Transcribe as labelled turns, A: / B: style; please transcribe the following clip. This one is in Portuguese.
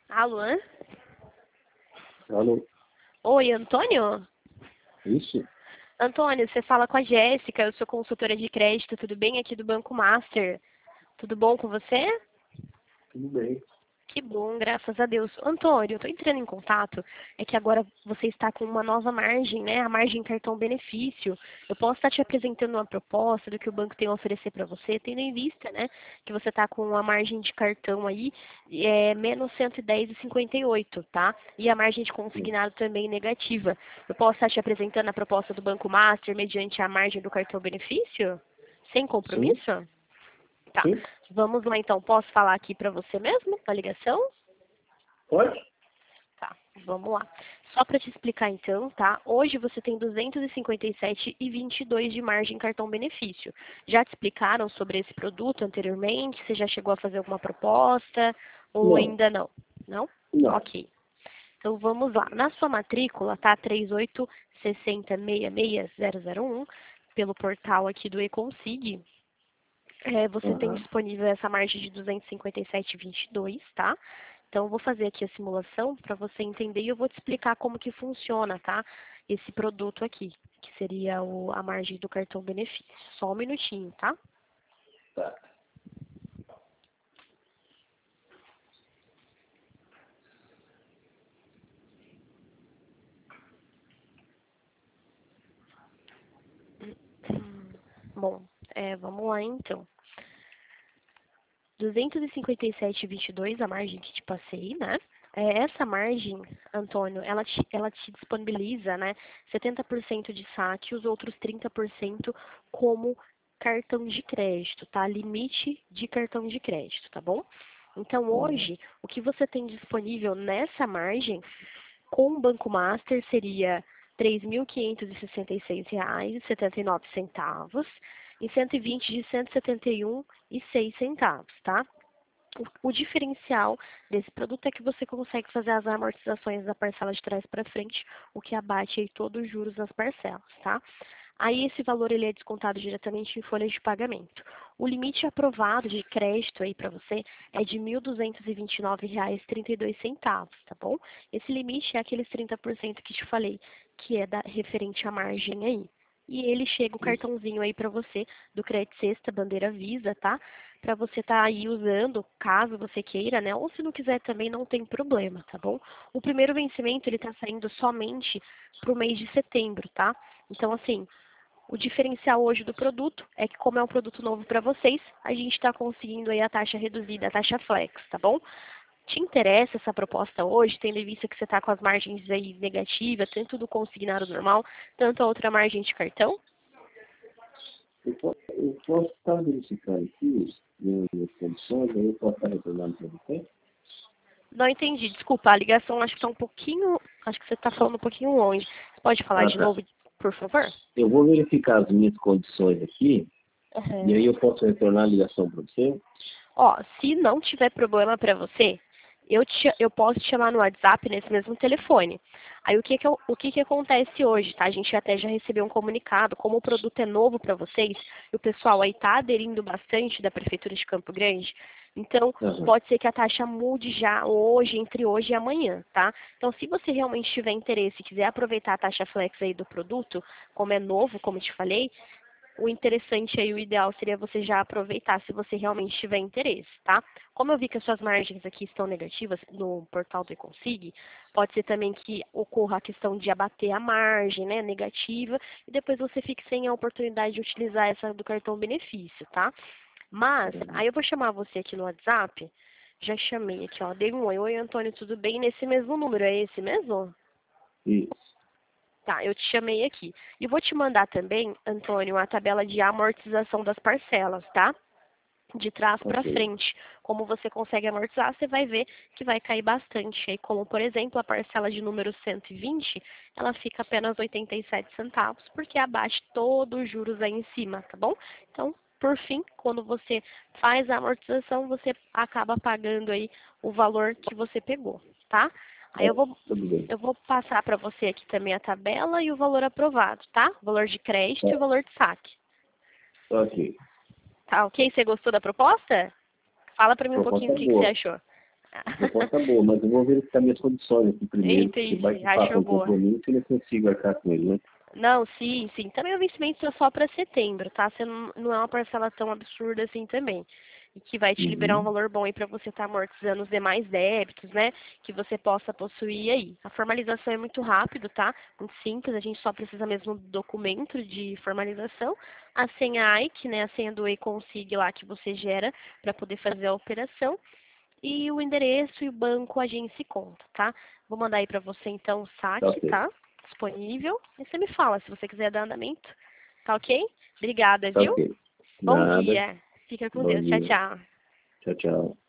A: Alô?
B: Alô?
A: Oi, Antônio?
B: Isso?
A: Antônio, você fala com a Jéssica, eu sou consultora de crédito, tudo bem? Aqui do Banco Master. Tudo bom com você?
B: Tudo bem.
A: Que bom, graças a Deus. Antônio, eu estou entrando em contato, é que agora você está com uma nova margem, né? A margem cartão benefício. Eu posso estar te apresentando uma proposta do que o banco tem a oferecer para você, tendo em vista, né, que você está com uma margem de cartão aí menos 110,58, tá? E a margem de
B: Sim.
A: consignado também negativa. Eu posso estar te apresentando a proposta do Banco Master mediante a margem do cartão benefício? Sem
B: Sim?
A: compromisso? Tá.
B: Sim?
A: Vamos lá então. Posso falar aqui para você mesmo, na ligação?
B: Pode?
A: Tá, vamos lá. Só para te explicar então, tá? Hoje você tem 257,22 de margem cartão benefício. Já te explicaram sobre esse produto anteriormente? Você já chegou a fazer alguma proposta ou
B: Não.
A: ainda não? Não?
B: Não.
A: Ok. Então vamos lá. Na sua matrícula, tá? 3860666001, pelo portal aqui do Econsig, você tem
B: Aham.
A: disponível essa margem de 257,22, tá? Então, eu vou fazer aqui a simulação para você entender e eu vou te explicar como que funciona, tá? Esse produto aqui, que seria a margem do cartão benefício. Só um minutinho, tá?
B: Tá.
A: Bom, vamos lá então. 257,22 a margem que te passei, né? Essa margem, Antônio, ela te disponibiliza, né, 70% de saque e os outros 30% como cartão de crédito, tá? Limite de cartão de crédito, tá bom? Então,
B: Aham.
A: hoje, o que você tem disponível nessa margem com o Banco Master seria R$ 3.566,79 e 120 de 171,06 tá? O diferencial desse produto é que você consegue fazer as amortizações da parcela de trás para frente, o que abate aí todos os juros nas parcelas, tá? Aí esse valor ele é descontado diretamente em folha de pagamento. O limite aprovado de crédito aí para você é de R$ 1.229,32, tá bom? Esse limite é aqueles 30% que te falei, que é referente à margem aí. E ele chega o
B: Isso.
A: cartãozinho aí para você do Crédito Sexta, bandeira Visa, tá? Para você estar aí usando, caso você queira, né? Ou se não quiser também não tem problema, tá bom? O primeiro vencimento ele está saindo somente para o mês de setembro, tá? Então, assim, o diferencial hoje do produto é que, como é um produto novo para vocês, a gente está conseguindo aí a taxa reduzida, a taxa flex, tá bom? Te interessa essa proposta hoje, tendo em vista que você está com as margens aí negativas, tanto do consignado normal, tanto a outra margem de cartão?
B: Eu posso estar verificando aqui as condições, aí eu posso estar retornando para você?
A: Não entendi, desculpa, a ligação acho que está um pouquinho, acho que você está falando um pouquinho longe. Você pode falar
B: Ah,
A: de
B: tá.
A: novo, por favor?
B: Eu vou verificar as minhas condições aqui e aí
A: Uhum.
B: eu posso retornar a ligação para você?
A: Ó, se não tiver problema para você, eu posso te chamar no WhatsApp nesse mesmo telefone. Aí o que que acontece hoje, tá? A gente até já recebeu um comunicado, como o produto é novo para vocês, e o pessoal aí tá aderindo bastante da Prefeitura de Campo Grande, então
B: Aham.
A: pode ser que a taxa mude já hoje, entre hoje e amanhã, tá? Então, se você realmente tiver interesse e quiser aproveitar a taxa flex aí do produto, como é novo, como eu te falei, o interessante aí, o ideal seria você já aproveitar se você realmente tiver interesse, tá? Como eu vi que as suas margens aqui estão negativas no portal do Econsig, pode ser também que ocorra a questão de abater a margem, né, negativa, e depois você fique sem a oportunidade de utilizar essa do cartão benefício, tá? Mas,
B: Aham.
A: aí eu vou chamar você aqui no WhatsApp, já chamei aqui, ó, dei um oi, oi Antônio, tudo bem? Nesse mesmo número, é esse mesmo?
B: Isso.
A: Tá, eu te chamei aqui. E vou te mandar também, Antônio, a tabela de amortização das parcelas, tá? De trás para
B: Ok.
A: frente. Como você consegue amortizar, você vai ver que vai cair bastante. Aí, como, por exemplo, a parcela de número 120, ela fica apenas 87 centavos, porque abate todos os juros aí em cima, tá bom? Então, por fim, quando você faz a amortização, você acaba pagando aí o valor que você pegou, tá? Aí
B: É, tudo bem.
A: eu vou passar para você aqui também a tabela e o valor aprovado, tá? O valor de crédito e o
B: É,
A: valor de saque.
B: ok.
A: Tá ok? Você gostou da proposta? Fala para mim um pouquinho
B: Proposta
A: o que você
B: boa.
A: achou.
B: A proposta é boa, mas eu vou verificar minhas condições aqui primeiro, porque vai
A: Entendi,
B: que faça
A: achou
B: um
A: boa.
B: compromisso e eu consigo arcar com ele, né?
A: Não, sim, sim. Também o vencimento é só para setembro, tá? Você não é uma parcela tão absurda assim também. E que vai te liberar um
B: Uhum.
A: valor bom aí para você estar amortizando os demais débitos, né? Que você possa possuir aí. A formalização é muito rápido, tá? Muito simples, a gente só precisa mesmo do documento de formalização, a senha AIC, né? A senha do e-consig lá que você gera para poder fazer a operação. E o endereço e o banco, agência e conta, tá? Vou mandar aí para você então o
B: Tá
A: saque,
B: ok.
A: tá? Disponível. E você me fala se você quiser dar andamento. Tá ok? Obrigada,
B: Tá
A: viu?
B: ok.
A: Bom
B: Nada.
A: dia. Fica com
B: Bom
A: Deus. Tchau,
B: dia.
A: tchau.
B: Tchau, tchau.